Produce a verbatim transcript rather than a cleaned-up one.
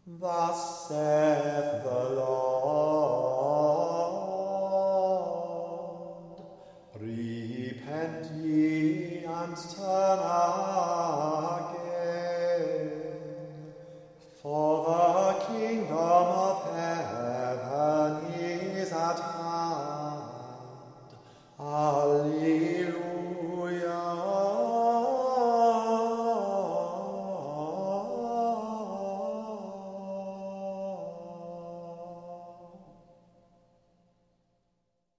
Thus saith the Lord, repent ye and turn